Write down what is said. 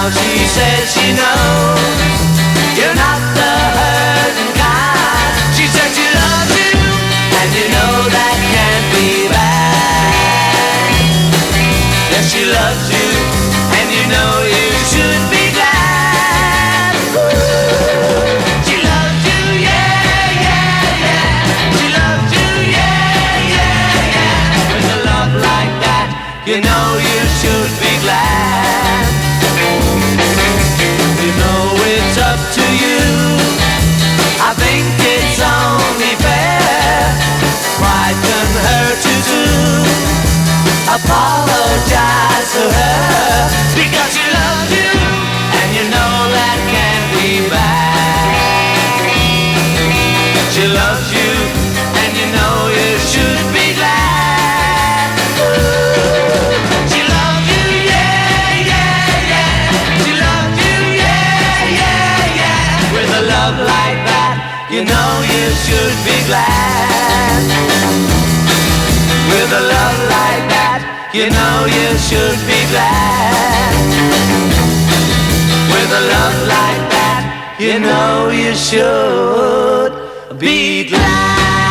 she says she knows you're not the hurting kind. She said she loves you, and you know that can't be bad. Yes, she loves you, and you know you should be glad. She loves you, yeah, yeah, yeah. She loves you, yeah, yeah, yeah. With a love like that, you know you should be glad. You know it's up to you. I think it's only fair. Pride can hurt you too. Apologize to her because she loves you, and you know that can't be bad. She loves you, and you know you should be glad. She loves you, yeah, yeah, yeah. She loves you, yeah, yeah, yeah. With a love like that, you know you should be glad. With a love like that, you know you should be glad. With a love like that, you know you should be glad.